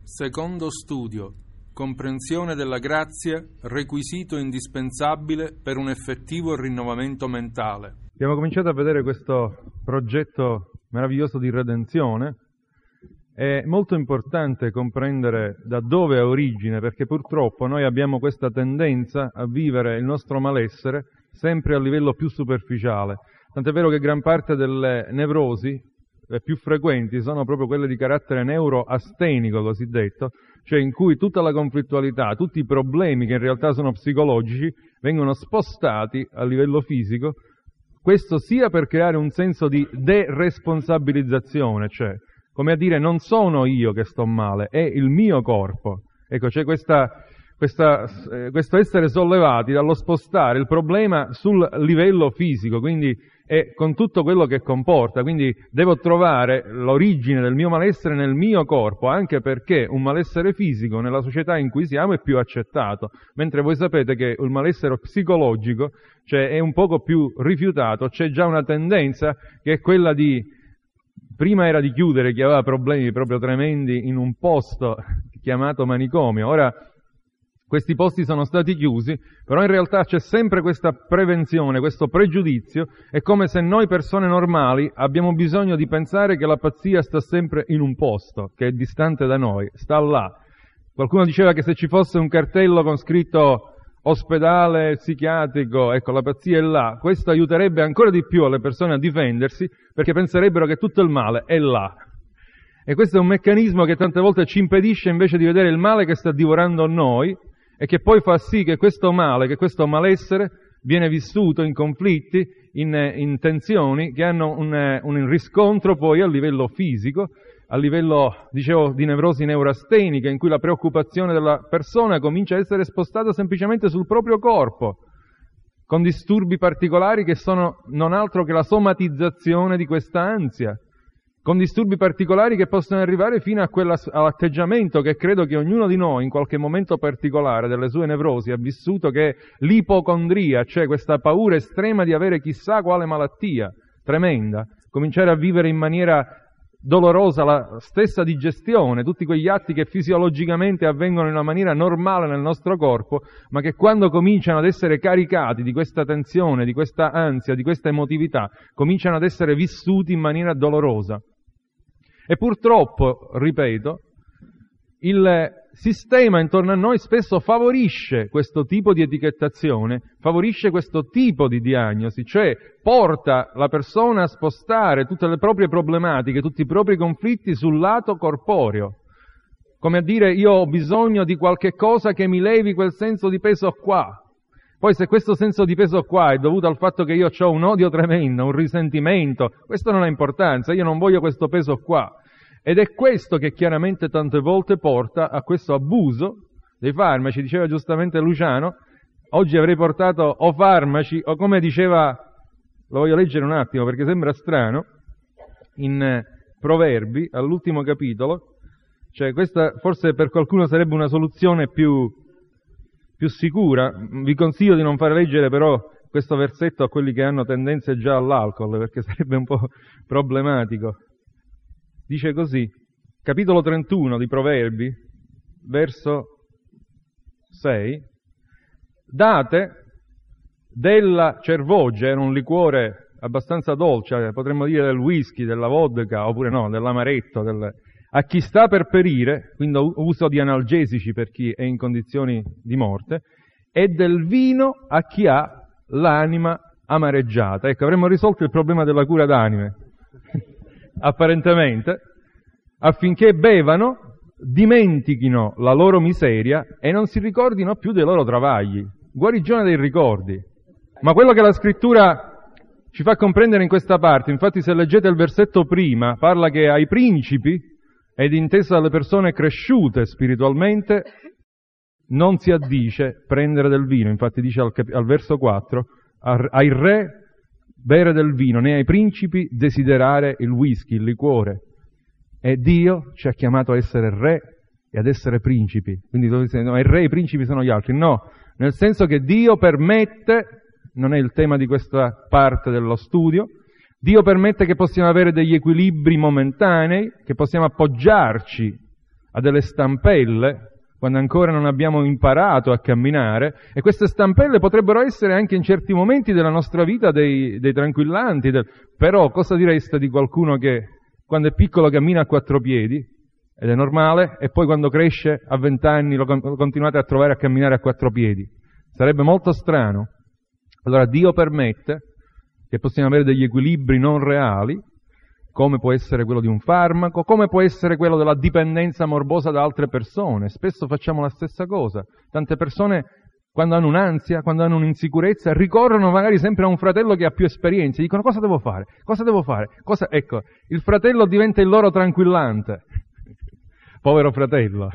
Secondo studio. Comprensione della grazia, requisito indispensabile per un effettivo rinnovamento mentale. Abbiamo cominciato a vedere questo progetto meraviglioso di redenzione. È molto importante comprendere da dove ha origine, perché purtroppo noi abbiamo questa tendenza a vivere il nostro malessere sempre a livello più superficiale. Tant'è vero che gran parte delle nevrosi più frequenti sono proprio quelle di carattere neuroastenico cosiddetto, cioè in cui tutta la conflittualità, tutti i problemi che in realtà sono psicologici vengono spostati a livello fisico, questo sia per creare un senso di deresponsabilizzazione, cioè come a dire non sono io che sto male, è il mio corpo. Ecco, c'è questo essere sollevati dallo spostare il problema sul livello fisico, quindi e con tutto quello che comporta, quindi devo trovare l'origine del mio malessere nel mio corpo, anche perché un malessere fisico nella società in cui siamo è più accettato, mentre voi sapete che il malessere psicologico, cioè, è un poco più rifiutato, c'è già una tendenza che è quella di, prima era di chiudere chi aveva problemi proprio tremendi in un posto chiamato manicomio, ora questi posti sono stati chiusi, però in realtà c'è sempre questa prevenzione, questo pregiudizio, è come se noi persone normali abbiamo bisogno di pensare che la pazzia sta sempre in un posto, che è distante da noi, sta là. Qualcuno diceva che se ci fosse un cartello con scritto ospedale psichiatrico, ecco, la pazzia è là, questo aiuterebbe ancora di più alle persone a difendersi, perché penserebbero che tutto il male è là. E questo è un meccanismo che tante volte ci impedisce invece di vedere il male che sta divorando noi, e che poi fa sì che questo male, che questo malessere viene vissuto in conflitti, in tensioni che hanno un riscontro poi a livello fisico, a livello, dicevo, di nevrosi neurasteniche, in cui la preoccupazione della persona comincia a essere spostata semplicemente sul proprio corpo, con disturbi particolari che sono non altro che la somatizzazione di questa ansia, con disturbi particolari che possono arrivare fino all'atteggiamento che credo che ognuno di noi in qualche momento particolare delle sue nevrosi ha vissuto, che è l'ipocondria, cioè questa paura estrema di avere chissà quale malattia tremenda, cominciare a vivere in maniera dolorosa la stessa digestione, tutti quegli atti che fisiologicamente avvengono in una maniera normale nel nostro corpo, ma che quando cominciano ad essere caricati di questa tensione, di questa ansia, di questa emotività, cominciano ad essere vissuti in maniera dolorosa. E purtroppo, ripeto, il sistema intorno a noi spesso favorisce questo tipo di etichettazione, favorisce questo tipo di diagnosi, cioè porta la persona a spostare tutte le proprie problematiche, tutti i propri conflitti sul lato corporeo. Come a dire, io ho bisogno di qualche cosa che mi levi quel senso di peso qua. Poi se questo senso di peso qua è dovuto al fatto che io ho un odio tremendo, un risentimento, questo non ha importanza, io non voglio questo peso qua. Ed è questo che chiaramente tante volte porta a questo abuso dei farmaci. Diceva giustamente Luciano, oggi avrei portato o farmaci, o come diceva, lo voglio leggere un attimo perché sembra strano, in Proverbi, all'ultimo capitolo, cioè questa forse per qualcuno sarebbe una soluzione più sicura. Vi consiglio di non fare leggere però questo versetto a quelli che hanno tendenze già all'alcol, perché sarebbe un po' problematico. Dice così, capitolo 31 di Proverbi, verso 6, date della cervogia, era un liquore abbastanza dolce, potremmo dire del whisky, della vodka, oppure no, dell'amaretto, a chi sta per perire, quindi uso di analgesici per chi è in condizioni di morte, e del vino a chi ha l'anima amareggiata. Ecco, avremmo risolto il problema della cura d'anime, apparentemente, affinché bevano, dimentichino la loro miseria e non si ricordino più dei loro travagli. Guarigione dei ricordi. Ma quello che la Scrittura ci fa comprendere in questa parte, infatti se leggete il versetto prima, parla che ai principi ed intesa alle persone cresciute spiritualmente non si addice prendere del vino, infatti dice al verso 4, ai re bere del vino, né ai principi desiderare il whisky, il liquore. E Dio ci ha chiamato a essere re e ad essere principi. Quindi no, il re e i principi sono gli altri. No, nel senso che Dio permette, non è il tema di questa parte dello studio, Dio permette che possiamo avere degli equilibri momentanei, che possiamo appoggiarci a delle stampelle, quando ancora non abbiamo imparato a camminare, e queste stampelle potrebbero essere anche in certi momenti della nostra vita dei tranquillanti, però cosa direste di qualcuno che quando è piccolo cammina a 4 piedi, ed è normale, e poi quando cresce a 20 anni lo continuate a trovare a camminare a 4 piedi? Sarebbe molto strano. Allora Dio permette che possiamo avere degli equilibri non reali, come può essere quello di un farmaco, come può essere quello della dipendenza morbosa da altre persone. Spesso facciamo la stessa cosa. Tante persone, quando hanno un'ansia, quando hanno un'insicurezza, ricorrono magari sempre a un fratello che ha più esperienze. Dicono: cosa devo fare? Cosa devo fare? Ecco, il fratello diventa il loro tranquillante. Povero fratello.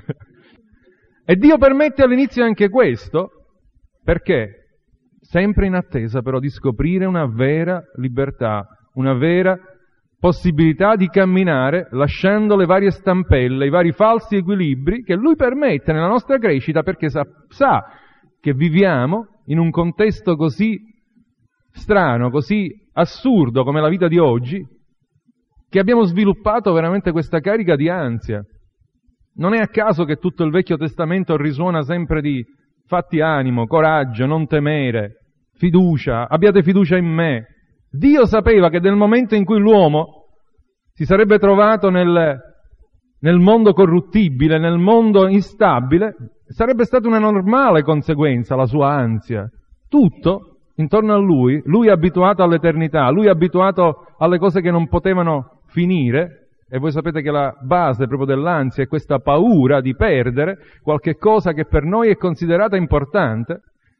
E Dio permette all'inizio anche questo, perché? Sempre in attesa però di scoprire una vera libertà, una vera possibilità di camminare lasciando le varie stampelle, i vari falsi equilibri che Lui permette nella nostra crescita, perché sa che viviamo in un contesto così strano, così assurdo come la vita di oggi, che abbiamo sviluppato veramente questa carica di ansia. Non è a caso che tutto il Vecchio Testamento risuona sempre di fatti animo, coraggio, non temere, fiducia, abbiate fiducia in me. Dio sapeva che nel momento in cui l'uomo si sarebbe trovato nel mondo corruttibile, nel mondo instabile, sarebbe stata una normale conseguenza la sua ansia. Tutto intorno a lui è abituato all'eternità, lui è abituato alle cose che non potevano finire, e voi sapete che la base proprio dell'ansia è questa paura di perdere qualche cosa che per noi è considerata importante.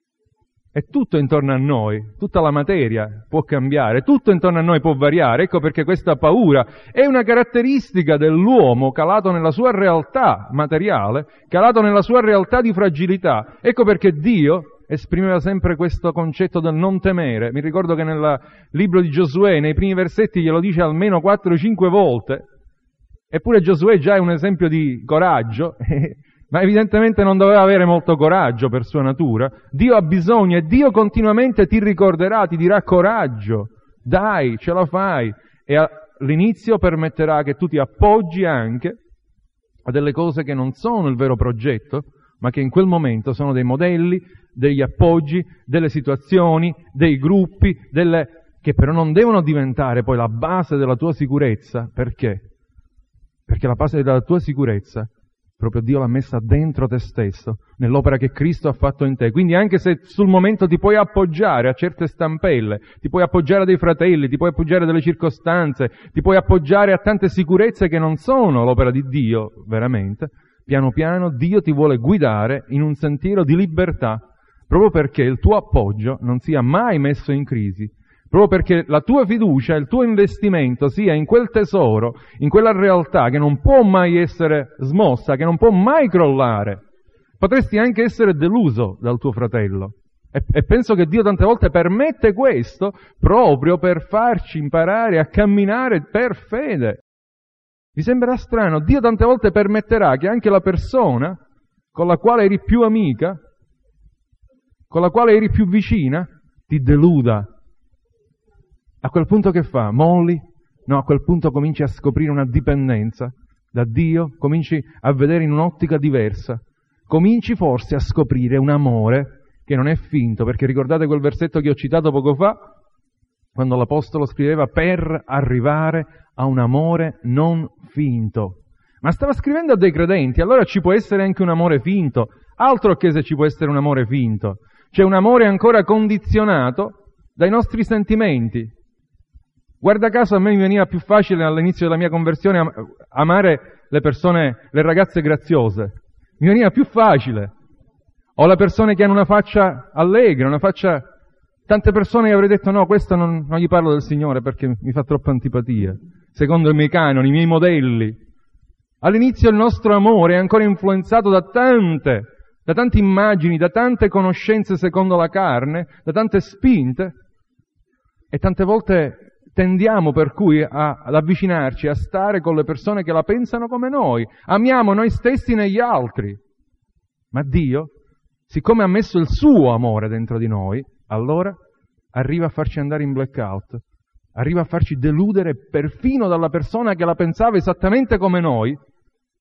E tutto intorno a noi, tutta la materia può cambiare, tutto intorno a noi può variare. Ecco perché questa paura è una caratteristica dell'uomo calato nella sua realtà materiale, calato nella sua realtà di fragilità. Ecco perché Dio esprimeva sempre questo concetto del non temere. Mi ricordo che nel libro di Giosuè, nei primi versetti, glielo dice almeno 4 o 5 volte. Eppure Giosuè già è un esempio di coraggio, ma evidentemente non doveva avere molto coraggio per sua natura. Dio ha bisogno e Dio continuamente ti ricorderà, ti dirà: coraggio, dai, ce la fai. E all'inizio permetterà che tu ti appoggi anche a delle cose che non sono il vero progetto, ma che in quel momento sono dei modelli, degli appoggi, delle situazioni, dei gruppi, che però non devono diventare poi la base della tua sicurezza. Perché? Perché la base della tua sicurezza proprio Dio l'ha messa dentro te stesso, nell'opera che Cristo ha fatto in te. Quindi anche se sul momento ti puoi appoggiare a certe stampelle, ti puoi appoggiare a dei fratelli, ti puoi appoggiare a delle circostanze, ti puoi appoggiare a tante sicurezze che non sono l'opera di Dio, veramente, piano piano Dio ti vuole guidare in un sentiero di libertà, proprio perché il tuo appoggio non sia mai messo in crisi, proprio perché la tua fiducia, il tuo investimento sia in quel tesoro, in quella realtà che non può mai essere smossa, che non può mai crollare. Potresti anche essere deluso dal tuo fratello. E penso che Dio tante volte permette questo proprio per farci imparare a camminare per fede. Vi sembrerà strano, Dio tante volte permetterà che anche la persona con la quale eri più amica, con la quale eri più vicina, ti deluda. A quel punto che fa? Molli? No, a quel punto cominci a scoprire una dipendenza da Dio, cominci a vedere in un'ottica diversa, cominci forse a scoprire un amore che non è finto, perché ricordate quel versetto che ho citato poco fa, quando l'Apostolo scriveva per arrivare a un amore non finto. Ma stava scrivendo a dei credenti, allora ci può essere anche un amore finto, altro che se ci può essere un amore finto. C'è un amore ancora condizionato dai nostri sentimenti. Guarda caso a me mi veniva più facile all'inizio della mia conversione amare le persone, le ragazze graziose. Mi veniva più facile. O le persone che hanno una faccia allegra, una faccia... Tante persone che avrei detto no, questo non gli parlo del Signore perché mi fa troppa antipatia. Secondo i miei canoni, i miei modelli. All'inizio il nostro amore è ancora influenzato da tante immagini, da tante conoscenze secondo la carne, da tante spinte. E tante volte tendiamo per cui ad avvicinarci, a stare con le persone che la pensano come noi. Amiamo noi stessi negli altri. Ma Dio, siccome ha messo il suo amore dentro di noi, allora arriva a farci andare in blackout, arriva a farci deludere perfino dalla persona che la pensava esattamente come noi,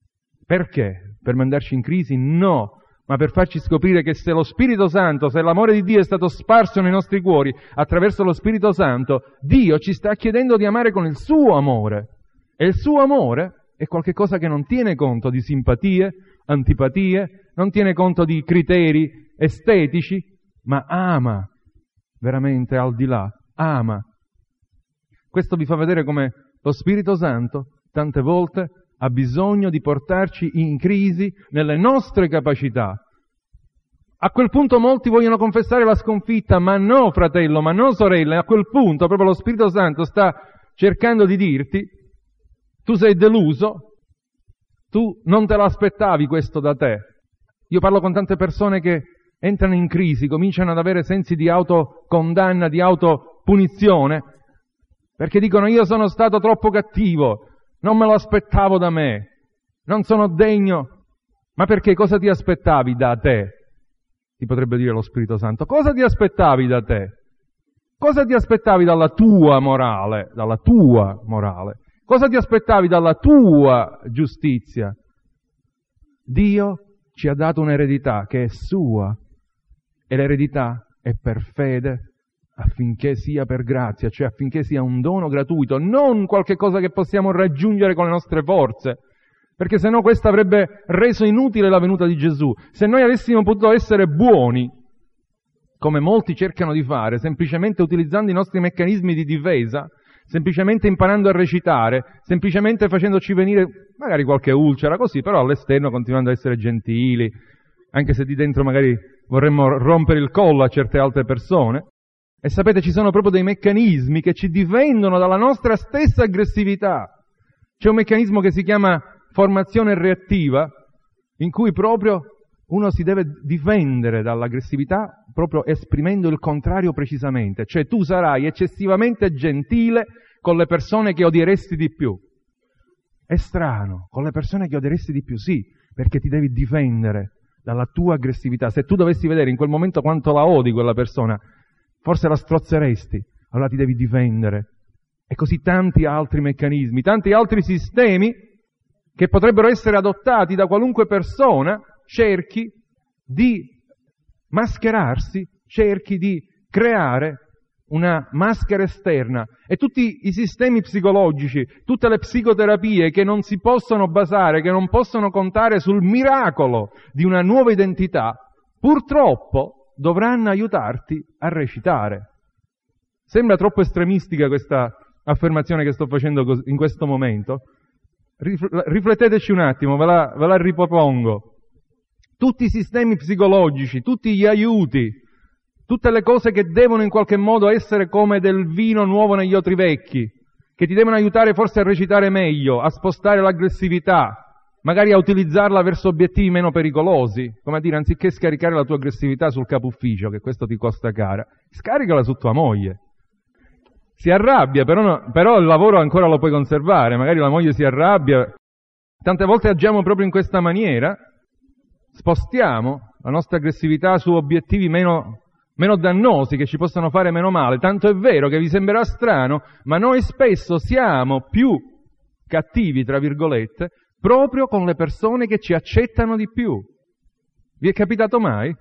Perché? Per mandarci in crisi? No, ma per farci scoprire che se lo Spirito Santo, se l'amore di Dio è stato sparso nei nostri cuori attraverso lo Spirito Santo, Dio ci sta chiedendo di amare con il suo amore. E il suo amore è qualcosa che non tiene conto di simpatie, antipatie, non tiene conto di criteri estetici, ma ama veramente al di là, ama. Questo vi fa vedere come lo Spirito Santo tante volte ha bisogno di portarci in crisi nelle nostre capacità. A quel punto molti vogliono confessare la sconfitta, ma no, fratello, ma no, sorella. A quel punto proprio lo Spirito Santo sta cercando di dirti: tu sei deluso, tu non te l'aspettavi questo da te. Io parlo con tante persone che entrano in crisi, cominciano ad avere sensi di autocondanna, di autopunizione, perché dicono: io sono stato troppo cattivo, non me lo aspettavo da me, non sono degno. Ma perché? Cosa ti aspettavi da te? Ti potrebbe dire lo Spirito Santo. Cosa ti aspettavi da te? Cosa ti aspettavi dalla tua morale? Dalla tua morale? Cosa ti aspettavi dalla tua giustizia? Dio ci ha dato un'eredità che è sua, e l'eredità è per fede, affinché sia per grazia, cioè affinché sia un dono gratuito, non qualche cosa che possiamo raggiungere con le nostre forze, perché sennò questo avrebbe reso inutile la venuta di Gesù. Se noi avessimo potuto essere buoni, come molti cercano di fare, semplicemente utilizzando i nostri meccanismi di difesa, semplicemente imparando a recitare, semplicemente facendoci venire magari qualche ulcera, così, però all'esterno continuando a essere gentili, anche se di dentro magari vorremmo rompere il collo a certe altre persone. E sapete, ci sono proprio dei meccanismi che ci difendono dalla nostra stessa aggressività. C'è un meccanismo che si chiama formazione reattiva, in cui proprio uno si deve difendere dall'aggressività proprio esprimendo il contrario precisamente. Cioè tu sarai eccessivamente gentile con le persone che odieresti di più. È strano, con le persone che odieresti di più, sì, perché ti devi difendere dalla tua aggressività. Se tu dovessi vedere in quel momento quanto la odi quella persona, forse la strozzeresti, allora ti devi difendere. E così tanti altri meccanismi, tanti altri sistemi che potrebbero essere adottati da qualunque persona, cerchi di mascherarsi, cerchi di creare una maschera esterna. E tutti i sistemi psicologici, tutte le psicoterapie che non si possono basare, che non possono contare sul miracolo di una nuova identità, purtroppo dovranno aiutarti a recitare. Sembra troppo estremistica questa affermazione che sto facendo in questo momento. Rifletteteci un attimo, ve la ripropongo. Tutti i sistemi psicologici, tutti gli aiuti, tutte le cose che devono in qualche modo essere come del vino nuovo negli otri vecchi, che ti devono aiutare forse a recitare meglio, a spostare l'aggressività, magari a utilizzarla verso obiettivi meno pericolosi, come a dire, anziché scaricare la tua aggressività sul capo ufficio, che questo ti costa cara, scaricala su tua moglie. Si arrabbia, però il lavoro ancora lo puoi conservare, magari la moglie si arrabbia. Tante volte agiamo proprio in questa maniera, spostiamo la nostra aggressività su obiettivi meno dannosi, che ci possono fare meno male. Tanto è vero che vi sembrerà strano, ma noi spesso siamo più cattivi, tra virgolette, proprio con le persone che ci accettano di più. Vi è capitato mai?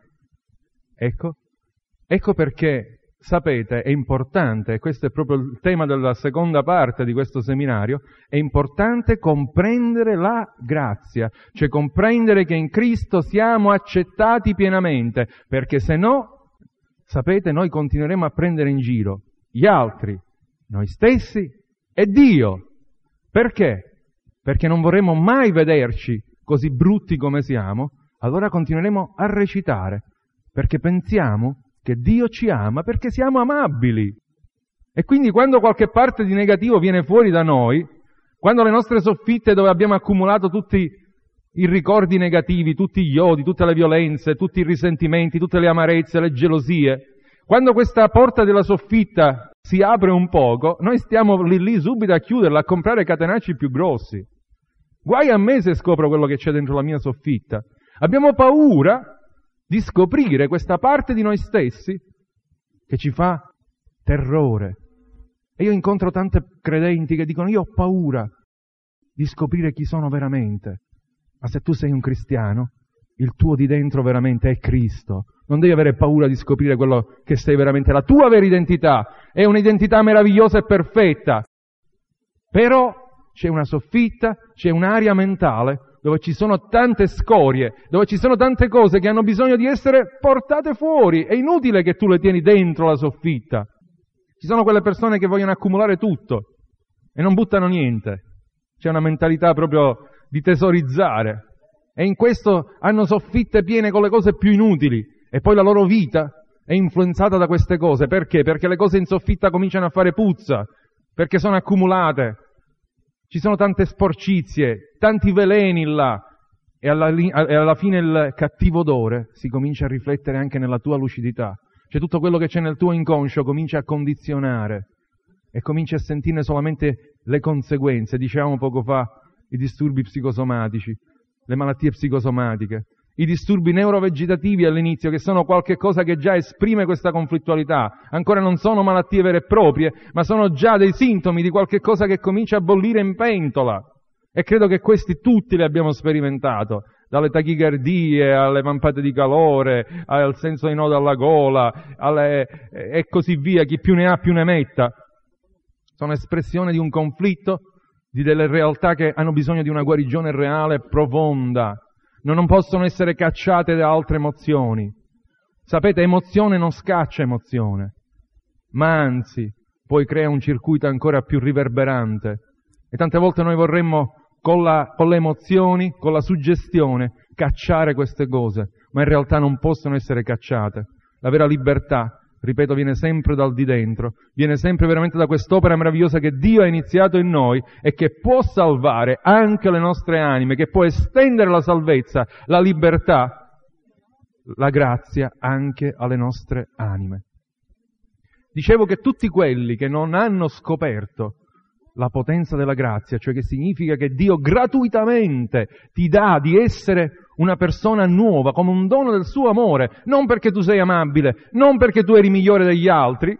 Ecco perché, sapete, è importante, e questo è proprio il tema della seconda parte di questo seminario, è importante comprendere la grazia, cioè comprendere che in Cristo siamo accettati pienamente, perché se no, sapete, noi continueremo a prendere in giro gli altri, noi stessi e Dio. Perché? Perché non vorremmo mai vederci così brutti come siamo, allora continueremo a recitare, perché pensiamo che Dio ci ama perché siamo amabili. E quindi quando qualche parte di negativo viene fuori da noi, quando le nostre soffitte dove abbiamo accumulato tutti i ricordi negativi, tutti gli odi, tutte le violenze, tutti i risentimenti, tutte le amarezze, le gelosie, quando questa porta della soffitta si apre un poco, noi stiamo lì subito a chiuderla, a comprare catenacci più grossi. Guai a me se scopro quello che c'è dentro la mia soffitta. Abbiamo paura di scoprire questa parte di noi stessi che ci fa terrore. E io incontro tante credenti che dicono: io ho paura di scoprire chi sono veramente. Ma se tu sei un cristiano, il tuo di dentro veramente è Cristo. Non devi avere paura di scoprire quello che sei veramente. La tua vera identità è un'identità meravigliosa e perfetta. Però c'è una soffitta, c'è un'area mentale dove ci sono tante scorie, dove ci sono tante cose che hanno bisogno di essere portate fuori. È inutile che tu le tieni dentro la soffitta. Ci sono quelle persone che vogliono accumulare tutto e non buttano niente. C'è una mentalità proprio di tesorizzare. E in questo hanno soffitte piene con le cose più inutili. E poi la loro vita è influenzata da queste cose. Perché? Perché le cose in soffitta cominciano a fare puzza, perché sono accumulate. Ci sono tante sporcizie, tanti veleni là. E alla fine il cattivo odore si comincia a riflettere anche nella tua lucidità. Cioè tutto quello che c'è nel tuo inconscio comincia a condizionare e cominci a sentirne solamente le conseguenze. Dicevamo poco fa i disturbi psicosomatici, le malattie psicosomatiche, i disturbi neurovegetativi all'inizio, che sono qualche cosa che già esprime questa conflittualità. Ancora non sono malattie vere e proprie, ma sono già dei sintomi di qualche cosa che comincia a bollire in pentola. E credo che questi tutti li abbiamo sperimentato, dalle tachicardie alle vampate di calore, al senso di nodo alla gola, e così via, chi più ne ha più ne metta. Sono espressione di un conflitto, di delle realtà che hanno bisogno di una guarigione reale e profonda. Non possono essere cacciate da altre emozioni. Sapete, emozione non scaccia emozione, ma anzi, poi crea un circuito ancora più riverberante. E tante volte noi vorremmo con le emozioni, con la suggestione, cacciare queste cose, ma in realtà non possono essere cacciate. La vera libertà, ripeto, viene sempre dal di dentro, viene sempre veramente da quest'opera meravigliosa che Dio ha iniziato in noi e che può salvare anche le nostre anime, che può estendere la salvezza, la libertà, la grazia anche alle nostre anime. Dicevo che tutti quelli che non hanno scoperto la potenza della grazia, cioè che significa che Dio gratuitamente ti dà di essere una persona nuova, come un dono del suo amore, non perché tu sei amabile, non perché tu eri migliore degli altri,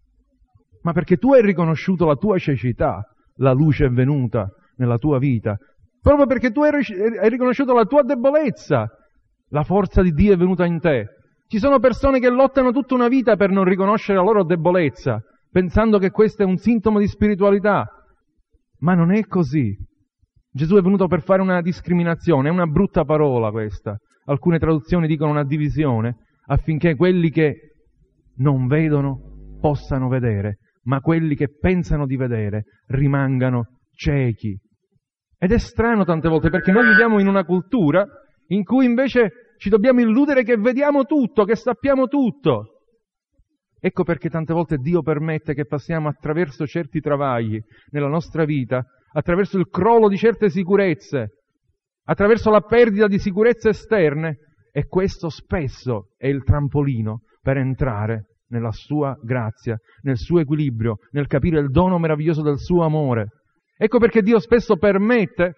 ma perché tu hai riconosciuto la tua cecità, la luce è venuta nella tua vita, proprio perché tu hai riconosciuto la tua debolezza, la forza di Dio è venuta in te. Ci sono persone che lottano tutta una vita per non riconoscere la loro debolezza, pensando che questo è un sintomo di spiritualità. Ma non è così. Gesù è venuto per fare una discriminazione, è una brutta parola questa. Alcune traduzioni dicono una divisione, affinché quelli che non vedono possano vedere, ma quelli che pensano di vedere rimangano ciechi. Ed è strano tante volte, perché noi viviamo in una cultura in cui invece ci dobbiamo illudere che vediamo tutto, che sappiamo tutto. Ecco perché tante volte Dio permette che passiamo attraverso certi travagli nella nostra vita, attraverso il crollo di certe sicurezze, attraverso la perdita di sicurezze esterne, e questo spesso è il trampolino per entrare nella sua grazia, nel suo equilibrio, nel capire il dono meraviglioso del suo amore. Ecco perché Dio spesso permette,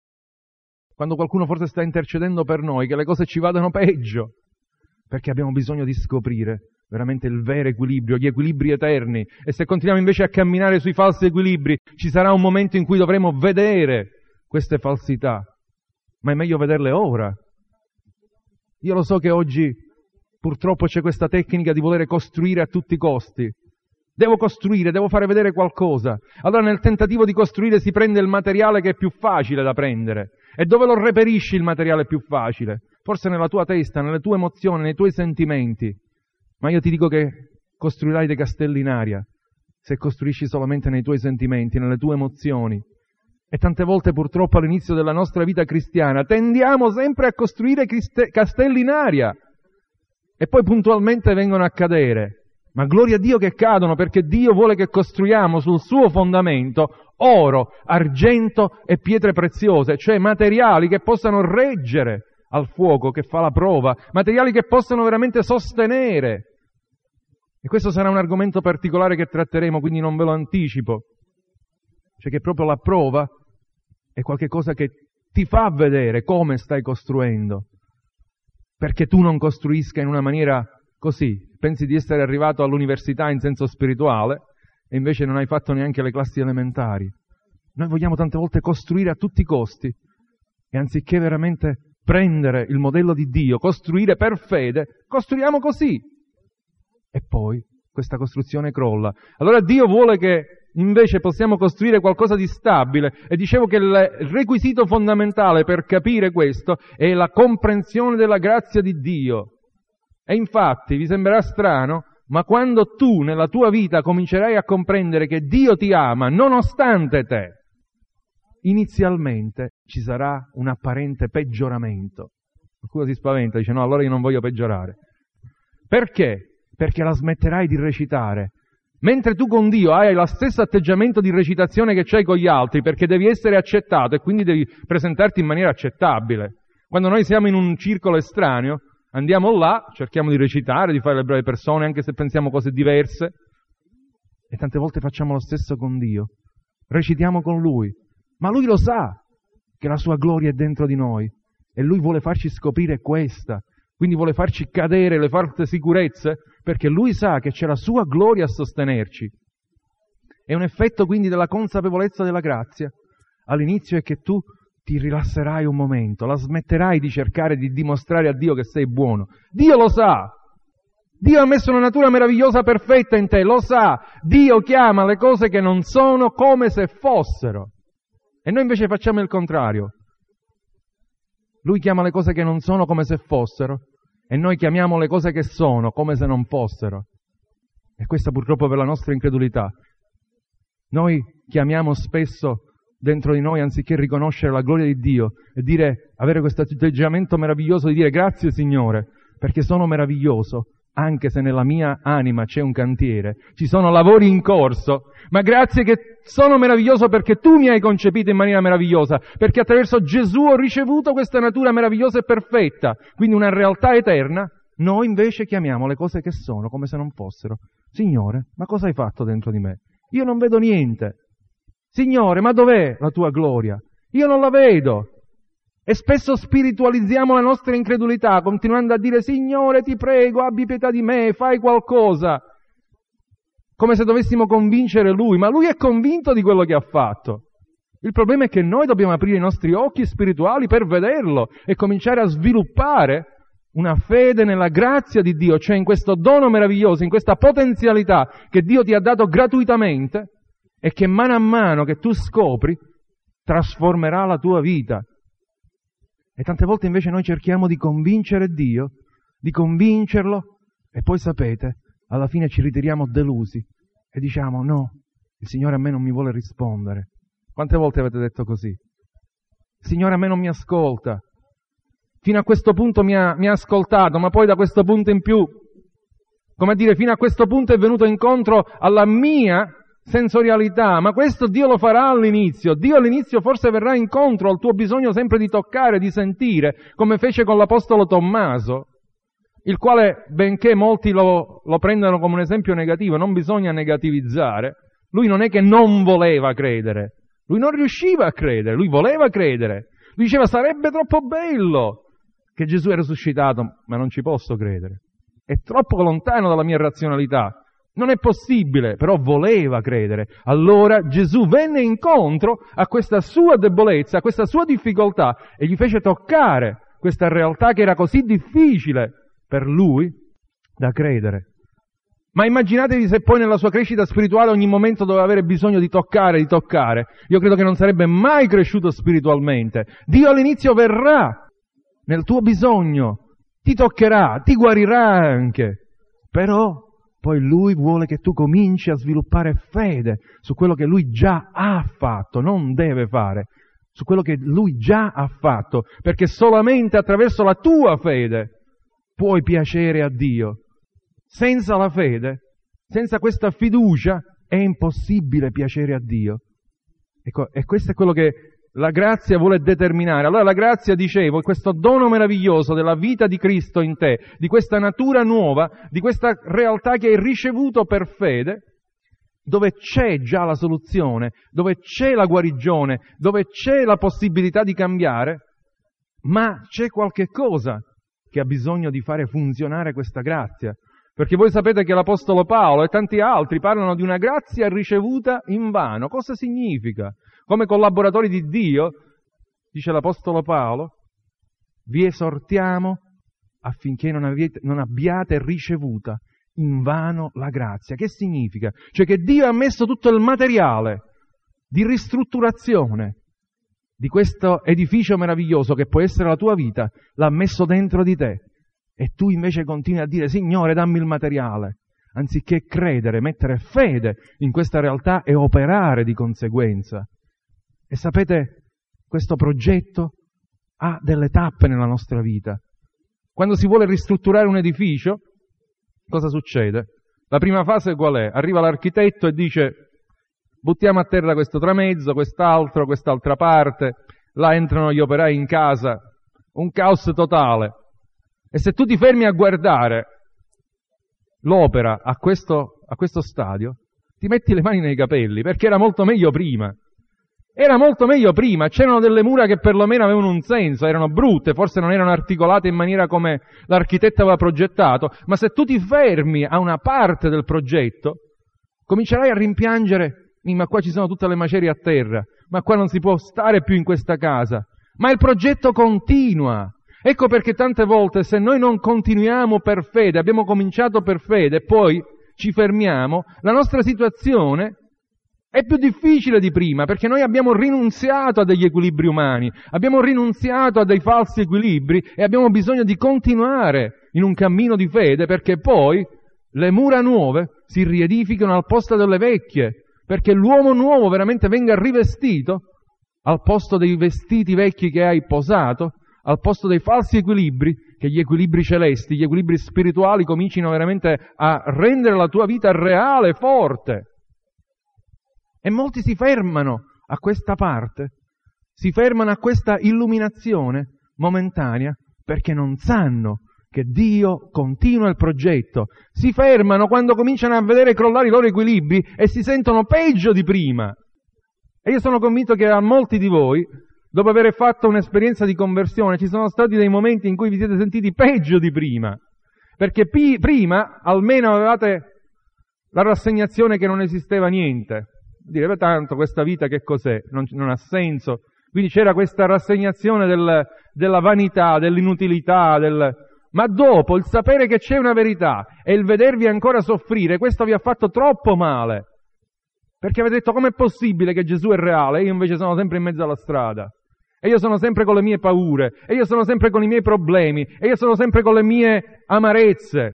quando qualcuno forse sta intercedendo per noi, che le cose ci vadano peggio, perché abbiamo bisogno di scoprire veramente il vero equilibrio, gli equilibri eterni. E se continuiamo invece a camminare sui falsi equilibri, ci sarà un momento in cui dovremo vedere queste falsità. Ma è meglio vederle ora. Io lo so che oggi purtroppo c'è questa tecnica di voler costruire a tutti i costi. Devo costruire, devo fare vedere qualcosa. Allora nel tentativo di costruire si prende il materiale che è più facile da prendere. E dove lo reperisci il materiale più facile? Forse nella tua testa, nelle tue emozioni, nei tuoi sentimenti. Ma io ti dico che costruirai dei castelli in aria se costruisci solamente nei tuoi sentimenti, nelle tue emozioni. E tante volte purtroppo all'inizio della nostra vita cristiana tendiamo sempre a costruire castelli in aria e poi puntualmente vengono a cadere. Ma gloria a Dio che cadono, perché Dio vuole che costruiamo sul suo fondamento oro, argento e pietre preziose, cioè materiali che possano reggere al fuoco che fa la prova, materiali che possano veramente sostenere. E questo sarà un argomento particolare che tratteremo, quindi non ve lo anticipo. Cioè che proprio la prova è qualcosa che ti fa vedere come stai costruendo. Perché tu non costruisca in una maniera così, pensi di essere arrivato all'università in senso spirituale e invece non hai fatto neanche le classi elementari. Noi vogliamo tante volte costruire a tutti i costi, E anziché veramente prendere il modello di Dio, costruire per fede, costruiamo così. E poi questa costruzione crolla. Allora Dio vuole che invece possiamo costruire qualcosa di stabile, e dicevo che il requisito fondamentale per capire questo è la comprensione della grazia di Dio. E infatti vi sembrerà strano, ma quando tu nella tua vita comincerai a comprendere che Dio ti ama nonostante te, inizialmente ci sarà un apparente peggioramento. Qualcuno si spaventa, dice no, allora io non voglio peggiorare. Perché? Perché la smetterai di recitare. Mentre tu con Dio hai lo stesso atteggiamento di recitazione che c'hai con gli altri, perché devi essere accettato e quindi devi presentarti in maniera accettabile. Quando noi siamo in un circolo estraneo, andiamo là, cerchiamo di recitare, di fare le brave persone, anche se pensiamo cose diverse, e tante volte facciamo lo stesso con Dio. Recitiamo con Lui, ma Lui lo sa che la Sua gloria è dentro di noi e Lui vuole farci scoprire questa, quindi vuole farci cadere le false sicurezze, perché Lui sa che c'è la Sua gloria a sostenerci. È un effetto quindi della consapevolezza della grazia. All'inizio è che tu ti rilasserai un momento, la smetterai di cercare di dimostrare a Dio che sei buono. Dio lo sa. Dio ha messo una natura meravigliosa, perfetta in te, lo sa. Dio chiama le cose che non sono come se fossero. E noi invece facciamo il contrario. Lui chiama le cose che non sono come se fossero, e noi chiamiamo le cose che sono come se non fossero. E questa purtroppo per la nostra incredulità. Noi chiamiamo spesso dentro di noi, anziché riconoscere la gloria di Dio e avere questo atteggiamento meraviglioso di dire grazie Signore, perché sono meraviglioso, anche se nella mia anima c'è un cantiere, ci sono lavori in corso, ma grazie che sono meraviglioso perché tu mi hai concepito in maniera meravigliosa, perché attraverso Gesù ho ricevuto questa natura meravigliosa e perfetta, quindi una realtà eterna. Noi invece chiamiamo le cose che sono come se non fossero. Signore, ma cosa hai fatto dentro di me? Io non vedo niente. Signore, ma dov'è la tua gloria? Io non la vedo. E spesso spiritualizziamo la nostra incredulità, continuando a dire Signore, ti prego, abbi pietà di me, fai qualcosa. Come se dovessimo convincere Lui, ma Lui è convinto di quello che ha fatto. Il problema è che noi dobbiamo aprire i nostri occhi spirituali per vederlo e cominciare a sviluppare una fede nella grazia di Dio, cioè in questo dono meraviglioso, in questa potenzialità che Dio ti ha dato gratuitamente e che mano a mano che tu scopri trasformerà la tua vita. E tante volte invece noi cerchiamo di convincere Dio, di convincerlo, e poi sapete, alla fine ci ritiriamo delusi e diciamo no, il Signore a me non mi vuole rispondere. Quante volte avete detto così? Il Signore a me non mi ascolta. Fino a questo punto mi ha ascoltato, ma poi da questo punto in più, come a dire, fino a questo punto è venuto incontro alla mia sensorialità, ma questo Dio lo farà all'inizio. Dio all'inizio forse verrà incontro al tuo bisogno sempre di toccare, di sentire, come fece con l'Apostolo Tommaso, il quale, benché molti lo prendano come un esempio negativo, non bisogna negativizzare, lui non è che non voleva credere, lui non riusciva a credere, lui voleva credere, lui diceva sarebbe troppo bello che Gesù è risuscitato, ma non ci posso credere, è troppo lontano dalla mia razionalità. Non è possibile, però voleva credere. Allora Gesù venne incontro a questa sua debolezza, a questa sua difficoltà e gli fece toccare questa realtà che era così difficile per lui da credere. Ma immaginatevi se poi nella sua crescita spirituale ogni momento doveva avere bisogno di toccare. Io credo che non sarebbe mai cresciuto spiritualmente. Dio all'inizio verrà nel tuo bisogno, ti toccherà, ti guarirà anche, però poi Lui vuole che tu cominci a sviluppare fede su quello che Lui già ha fatto, non deve fare, su quello che Lui già ha fatto, perché solamente attraverso la tua fede puoi piacere a Dio. Senza la fede, senza questa fiducia, è impossibile piacere a Dio. E questo è quello che la grazia vuole determinare. Allora la grazia, dicevo, è questo dono meraviglioso della vita di Cristo in te, di questa natura nuova, di questa realtà che hai ricevuto per fede, dove c'è già la soluzione, dove c'è la guarigione, dove c'è la possibilità di cambiare, ma c'è qualche cosa che ha bisogno di fare funzionare questa grazia. Perché voi sapete che l'Apostolo Paolo e tanti altri parlano di una grazia ricevuta invano. Cosa significa? Come collaboratori di Dio, dice l'Apostolo Paolo, vi esortiamo affinché non abbiate ricevuta invano la grazia. Che significa? Cioè che Dio ha messo tutto il materiale di ristrutturazione di questo edificio meraviglioso che può essere la tua vita, l'ha messo dentro di te. E tu invece continui a dire, Signore, dammi il materiale, anziché credere, mettere fede in questa realtà e operare di conseguenza. E sapete, questo progetto ha delle tappe nella nostra vita. Quando si vuole ristrutturare un edificio, cosa succede? La prima fase qual è? Arriva l'architetto e dice, buttiamo a terra questo tramezzo, quest'altro, quest'altra parte, là entrano gli operai in casa, un caos totale. E se tu ti fermi a guardare l'opera a questo stadio, ti metti le mani nei capelli, perché era molto meglio prima. Era molto meglio prima, c'erano delle mura che perlomeno avevano un senso, erano brutte, forse non erano articolate in maniera come l'architetto aveva progettato, ma se tu ti fermi a una parte del progetto, comincerai a rimpiangere, ma qua ci sono tutte le macerie a terra, ma qua non si può stare più in questa casa. Ma il progetto continua. Ecco perché tante volte se noi non continuiamo per fede, abbiamo cominciato per fede e poi ci fermiamo, la nostra situazione è più difficile di prima, perché noi abbiamo rinunziato a degli equilibri umani, abbiamo rinunziato a dei falsi equilibri e abbiamo bisogno di continuare in un cammino di fede, perché poi le mura nuove si riedificano al posto delle vecchie, perché l'uomo nuovo veramente venga rivestito al posto dei vestiti vecchi che hai posato, al posto dei falsi equilibri, che gli equilibri celesti, gli equilibri spirituali comincino veramente a rendere la tua vita reale, forte. E molti si fermano a questa parte, si fermano a questa illuminazione momentanea perché non sanno che Dio continua il progetto. Si fermano quando cominciano a vedere crollare i loro equilibri e si sentono peggio di prima. E io sono convinto che a molti di voi, dopo aver fatto un'esperienza di conversione, ci sono stati dei momenti in cui vi siete sentiti peggio di prima, perché prima almeno avevate la rassegnazione che non esisteva niente. Dire, tanto questa vita che cos'è? Non ha senso. Quindi c'era questa rassegnazione della vanità, dell'inutilità, ma dopo il sapere che c'è una verità e il vedervi ancora soffrire, questo vi ha fatto troppo male. Perché avete detto, com'è possibile che Gesù è reale e io invece sono sempre in mezzo alla strada? E io sono sempre con le mie paure, e io sono sempre con i miei problemi, e io sono sempre con le mie amarezze.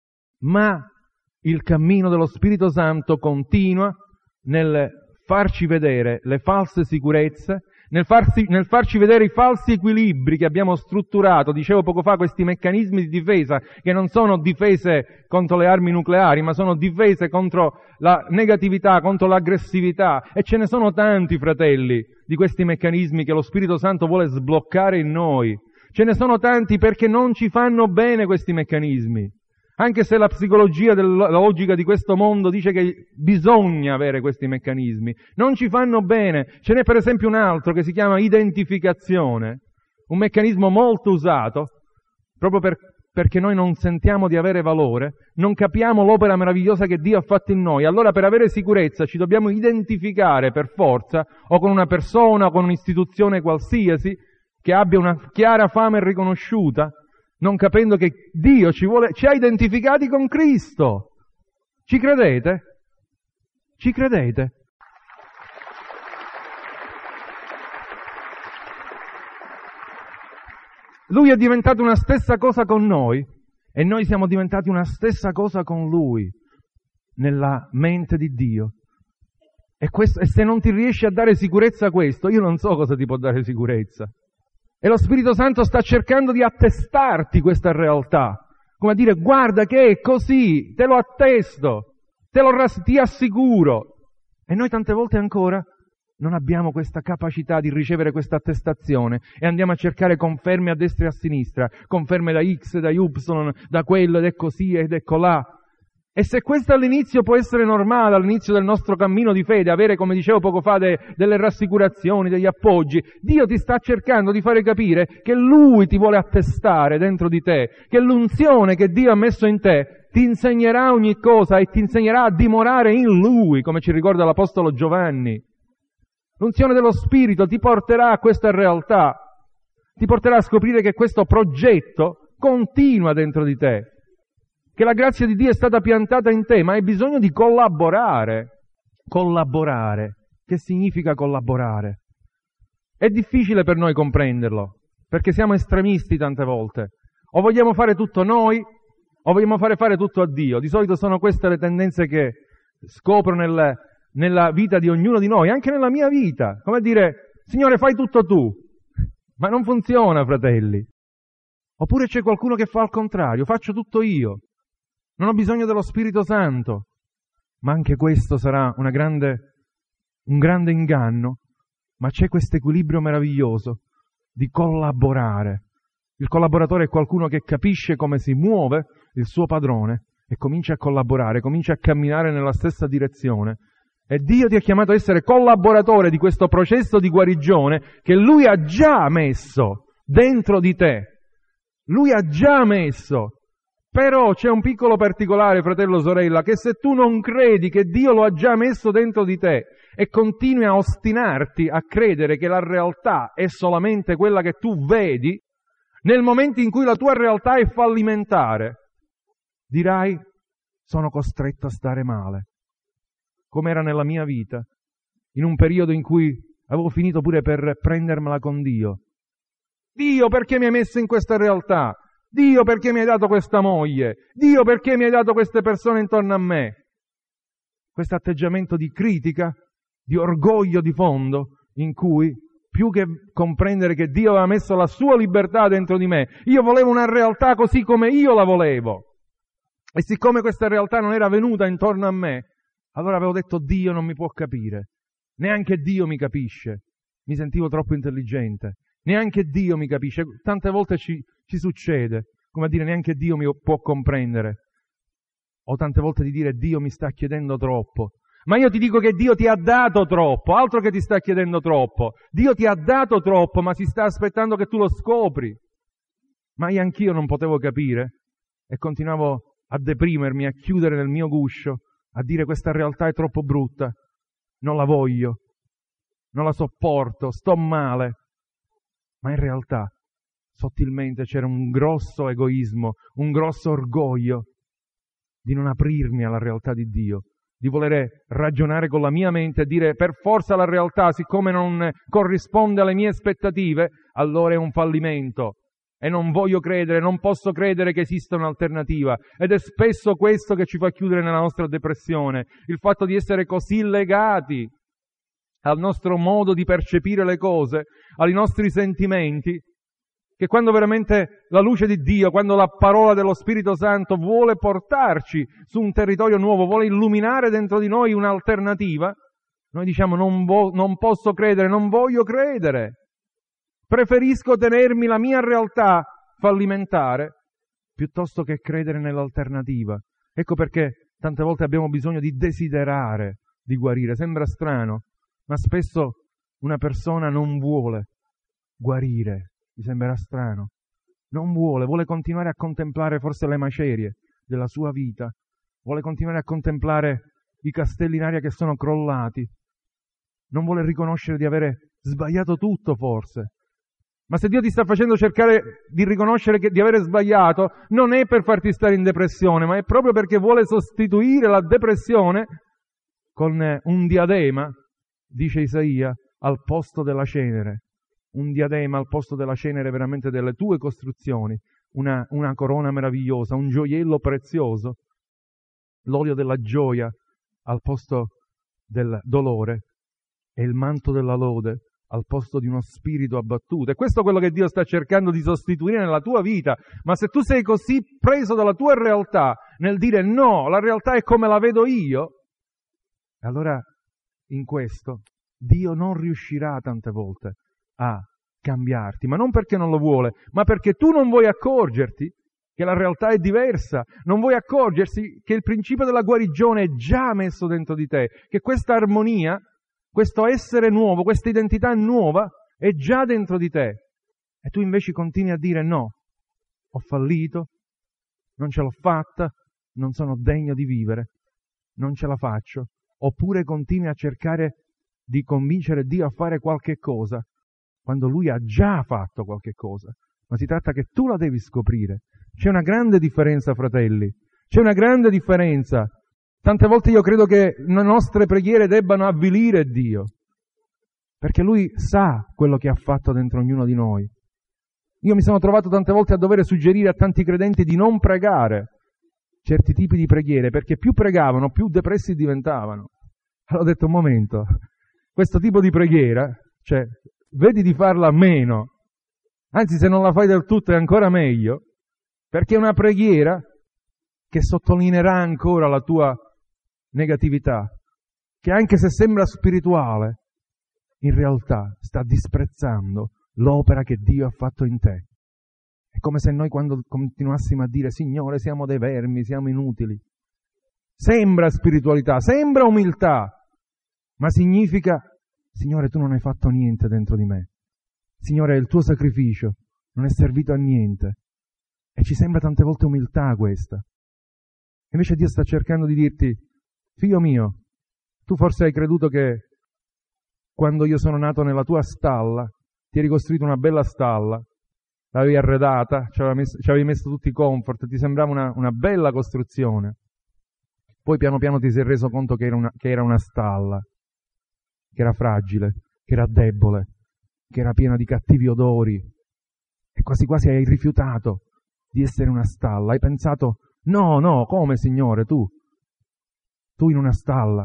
Ma il cammino dello Spirito Santo continua nel farci vedere le false sicurezze, nel farci vedere i falsi equilibri che abbiamo strutturato. Dicevo poco fa, questi meccanismi di difesa che non sono difese contro le armi nucleari, ma sono difese contro la negatività, contro l'aggressività. E ce ne sono tanti, fratelli, di questi meccanismi che lo Spirito Santo vuole sbloccare in noi. Ce ne sono tanti perché non ci fanno bene questi meccanismi. Anche se la psicologia della logica di questo mondo dice che bisogna avere questi meccanismi, non ci fanno bene. Ce n'è per esempio un altro che si chiama identificazione, un meccanismo molto usato, proprio perché noi non sentiamo di avere valore, non capiamo l'opera meravigliosa che Dio ha fatto in noi. Allora per avere sicurezza ci dobbiamo identificare per forza, o con una persona o con un'istituzione qualsiasi, che abbia una chiara fama e riconosciuta, non capendo che Dio ci ha identificati con Cristo. Ci credete? Ci credete? Lui è diventato una stessa cosa con noi e noi siamo diventati una stessa cosa con Lui nella mente di Dio. E se non ti riesci a dare sicurezza a questo, io non so cosa ti può dare sicurezza. E lo Spirito Santo sta cercando di attestarti questa realtà, come a dire, guarda che è così, te lo attesto, ti assicuro. E noi tante volte ancora non abbiamo questa capacità di ricevere questa attestazione e andiamo a cercare conferme a destra e a sinistra, conferme da X, da Y, da quello ed è così ed ecco là. E se questo all'inizio può essere normale, all'inizio del nostro cammino di fede, avere, come dicevo poco fa, delle rassicurazioni, degli appoggi, Dio ti sta cercando di fare capire che Lui ti vuole attestare dentro di te, che l'unzione che Dio ha messo in te ti insegnerà ogni cosa e ti insegnerà a dimorare in Lui, come ci ricorda l'Apostolo Giovanni. L'unzione dello Spirito ti porterà a questa realtà, ti porterà a scoprire che questo progetto continua dentro di te, che la grazia di Dio è stata piantata in te, ma hai bisogno di collaborare. Collaborare. Che significa collaborare? È difficile per noi comprenderlo, perché siamo estremisti tante volte. O vogliamo fare tutto noi, o vogliamo fare tutto a Dio. Di solito sono queste le tendenze che scopro nella vita di ognuno di noi, anche nella mia vita. Come dire, Signore, fai tutto tu. Ma non funziona, fratelli. Oppure c'è qualcuno che fa al contrario, faccio tutto io. Non ho bisogno dello Spirito Santo. Ma anche questo sarà un grande inganno. Ma c'è questo equilibrio meraviglioso di collaborare. Il collaboratore è qualcuno che capisce come si muove il suo padrone e comincia a collaborare, comincia a camminare nella stessa direzione. E Dio ti ha chiamato a essere collaboratore di questo processo di guarigione che Lui ha già messo dentro di te. Lui ha già messo. Però c'è un piccolo particolare, fratello, sorella, che se tu non credi che Dio lo ha già messo dentro di te e continui a ostinarti a credere che la realtà è solamente quella che tu vedi, nel momento in cui la tua realtà è fallimentare, dirai, sono costretto a stare male. Come era nella mia vita, in un periodo in cui avevo finito pure per prendermela con Dio. Dio, perché mi hai messo in questa realtà? Dio, perché mi hai dato questa moglie? Dio, perché mi hai dato queste persone intorno a me? Questo atteggiamento di critica, di orgoglio di fondo, in cui, più che comprendere che Dio aveva messo la sua libertà dentro di me, io volevo una realtà così come io la volevo. E siccome questa realtà non era venuta intorno a me, allora avevo detto, Dio non mi può capire. Neanche Dio mi capisce. Mi sentivo troppo intelligente. Neanche Dio mi capisce. Tante volte ci succede, come a dire, neanche Dio mi può comprendere. O tante volte di dire, Dio mi sta chiedendo troppo. Ma io ti dico che Dio ti ha dato troppo, altro che ti sta chiedendo troppo. Dio ti ha dato troppo, ma si sta aspettando che tu lo scopri. Ma io anch'io non potevo capire e continuavo a deprimermi, a chiudere nel mio guscio, a dire questa realtà è troppo brutta, non la voglio, non la sopporto, sto male. Ma in realtà, sottilmente c'era un grosso egoismo, un grosso orgoglio di non aprirmi alla realtà di Dio, di volere ragionare con la mia mente e dire per forza la realtà, siccome non corrisponde alle mie aspettative, allora è un fallimento. E non voglio credere, non posso credere che esista un'alternativa. Ed è spesso questo che ci fa chiudere nella nostra depressione, il fatto di essere così legati al nostro modo di percepire le cose, ai nostri sentimenti, che quando veramente la luce di Dio, quando la parola dello Spirito Santo vuole portarci su un territorio nuovo, vuole illuminare dentro di noi un'alternativa, noi diciamo non posso credere, non voglio credere. Preferisco tenermi la mia realtà fallimentare piuttosto che credere nell'alternativa. Ecco perché tante volte abbiamo bisogno di desiderare di guarire. Sembra strano, ma spesso una persona non vuole guarire. Mi sembrerà strano. Non vuole continuare a contemplare forse le macerie della sua vita. Vuole continuare a contemplare i castelli in aria che sono crollati. Non vuole riconoscere di avere sbagliato tutto forse. Ma se Dio ti sta facendo cercare di riconoscere di avere sbagliato, non è per farti stare in depressione, ma è proprio perché vuole sostituire la depressione con un diadema, dice Isaia, al posto della cenere. Un diadema al posto della cenere veramente delle tue costruzioni, una corona meravigliosa, un gioiello prezioso, l'olio della gioia al posto del dolore e il manto della lode al posto di uno spirito abbattuto. E questo è quello che Dio sta cercando di sostituire nella tua vita. Ma se tu sei così preso dalla tua realtà nel dire no, la realtà è come la vedo io, allora in questo Dio non riuscirà tante volte a cambiarti, ma non perché non lo vuole, ma perché tu non vuoi accorgerti che la realtà è diversa, non vuoi accorgersi che il principio della guarigione è già messo dentro di te, che questa armonia, questo essere nuovo, questa identità nuova è già dentro di te. E tu invece continui a dire no, ho fallito, non ce l'ho fatta, non sono degno di vivere, non ce la faccio. Oppure continui a cercare di convincere Dio a fare qualche cosa quando Lui ha già fatto qualche cosa. Ma si tratta che tu la devi scoprire. C'è una grande differenza, fratelli. C'è una grande differenza. Tante volte io credo che le nostre preghiere debbano avvilire Dio, perché Lui sa quello che ha fatto dentro ognuno di noi. Io mi sono trovato tante volte a dover suggerire a tanti credenti di non pregare certi tipi di preghiere, perché più pregavano, più depressi diventavano. Allora ho detto, un momento, questo tipo di preghiera, cioè, vedi di farla meno, anzi se non la fai del tutto è ancora meglio, perché è una preghiera che sottolineerà ancora la tua negatività, che anche se sembra spirituale, in realtà sta disprezzando l'opera che Dio ha fatto in te. È come se noi quando continuassimo a dire Signore siamo dei vermi, siamo inutili. Sembra spiritualità, sembra umiltà, ma significa Signore tu non hai fatto niente dentro di me. Signore il tuo sacrificio non è servito a niente. E ci sembra tante volte umiltà questa. Invece Dio sta cercando di dirti, figlio mio, tu forse hai creduto che quando io sono nato nella tua stalla, ti eri costruito una bella stalla, l'avevi arredata, ci avevi messo tutti i comfort, ti sembrava una bella costruzione. Poi piano piano ti sei reso conto che era una stalla, che era fragile, che era debole, che era piena di cattivi odori. E quasi quasi hai rifiutato di essere una stalla. Hai pensato, no, come Signore, tu in una stalla?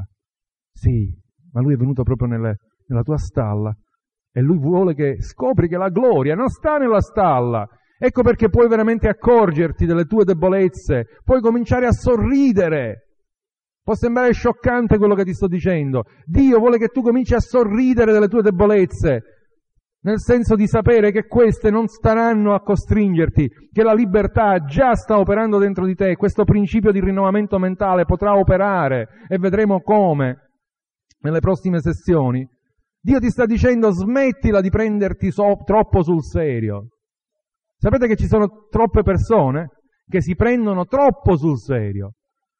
Sì, ma Lui è venuto proprio nella tua stalla e Lui vuole che scopri che la gloria non sta nella stalla. Ecco perché puoi veramente accorgerti delle tue debolezze, puoi cominciare a sorridere. Può sembrare scioccante quello che ti sto dicendo. Dio vuole che tu cominci a sorridere delle tue debolezze, nel senso di sapere che queste non staranno a costringerti, che la libertà già sta operando dentro di te, questo principio di rinnovamento mentale potrà operare e vedremo come nelle prossime sessioni. Dio ti sta dicendo smettila di prenderti troppo sul serio. Sapete che ci sono troppe persone che si prendono troppo sul serio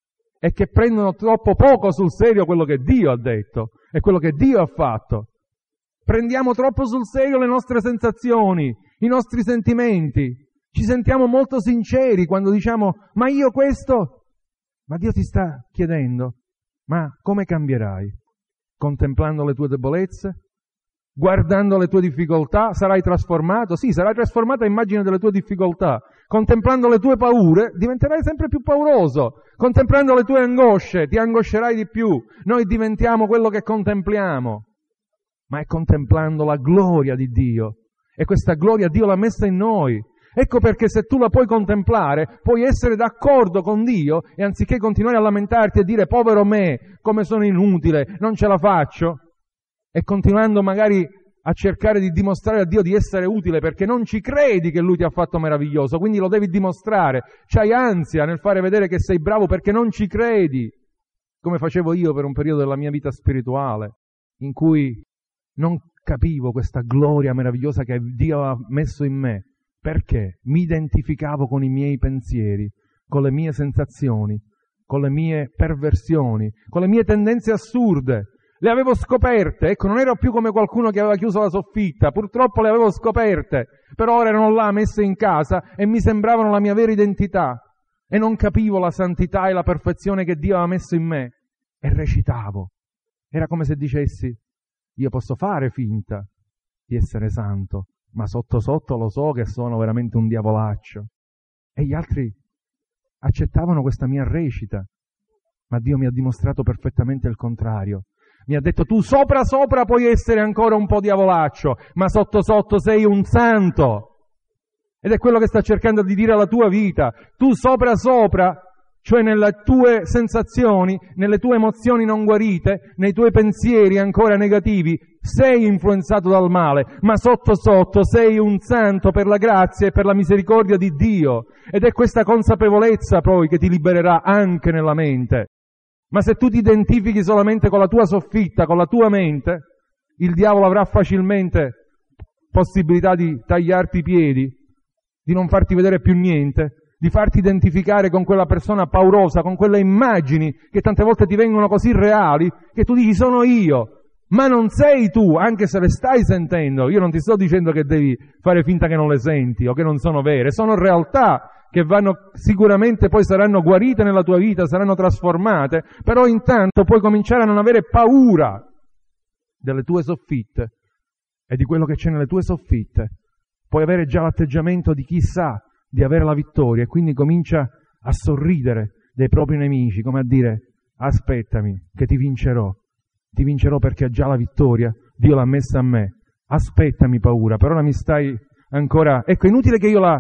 e che prendono troppo poco sul serio quello che Dio ha detto e quello che Dio ha fatto. Prendiamo troppo sul serio le nostre sensazioni, i nostri sentimenti. Ci sentiamo molto sinceri quando diciamo, ma io questo... Ma Dio ti sta chiedendo, ma come cambierai? Contemplando le tue debolezze? Guardando le tue difficoltà? Sarai trasformato? Sì, sarai trasformato a immagine delle tue difficoltà. Contemplando le tue paure, diventerai sempre più pauroso. Contemplando le tue angosce, ti angoscerai di più. Noi diventiamo quello che contempliamo. Ma è contemplando la gloria di Dio. E questa gloria Dio l'ha messa in noi. Ecco perché se tu la puoi contemplare, puoi essere d'accordo con Dio e anziché continuare a lamentarti e dire povero me, come sono inutile, non ce la faccio, e continuando magari a cercare di dimostrare a Dio di essere utile perché non ci credi che Lui ti ha fatto meraviglioso, quindi lo devi dimostrare. C'hai ansia nel fare vedere che sei bravo perché non ci credi, come facevo io per un periodo della mia vita spirituale, in cui non capivo questa gloria meravigliosa che Dio ha messo in me, perché mi identificavo con i miei pensieri, con le mie sensazioni, con le mie perversioni, con le mie tendenze assurde. Le avevo scoperte, ecco, non ero più come qualcuno che aveva chiuso la soffitta, purtroppo le avevo scoperte, però ora erano là messe in casa e mi sembravano la mia vera identità e non capivo la santità e la perfezione che Dio aveva messo in me e recitavo. Era come se dicessi, io posso fare finta di essere santo, ma sotto sotto lo so che sono veramente un diavolaccio. E gli altri accettavano questa mia recita, ma Dio mi ha dimostrato perfettamente il contrario. Mi ha detto, tu sopra puoi essere ancora un po' diavolaccio, ma sotto sotto sei un santo. Ed è quello che sta cercando di dire alla tua vita. Tu sopra, cioè nelle tue sensazioni, nelle tue emozioni non guarite, nei tuoi pensieri ancora negativi, sei influenzato dal male, ma sotto sei un santo per la grazia e per la misericordia di Dio. Ed è questa consapevolezza poi che ti libererà anche nella mente. Ma se tu ti identifichi solamente con la tua soffitta, con la tua mente, il diavolo avrà facilmente possibilità di tagliarti i piedi, di non farti vedere più niente, di farti identificare con quella persona paurosa, con quelle immagini che tante volte ti vengono così reali che tu dici sono io. Ma non sei tu, anche se le stai sentendo. Io non ti sto dicendo che devi fare finta che non le senti o che non sono vere. Sono realtà che sicuramente poi saranno guarite nella tua vita, saranno trasformate, però intanto puoi cominciare a non avere paura delle tue soffitte e di quello che c'è nelle tue soffitte. Puoi avere già l'atteggiamento di chi sa di avere la vittoria e quindi comincia a sorridere dei propri nemici, come a dire: aspettami che ti vincerò perché ho già la vittoria, Dio l'ha messa a me, aspettami paura, per ora mi stai ancora... Ecco, è inutile che io la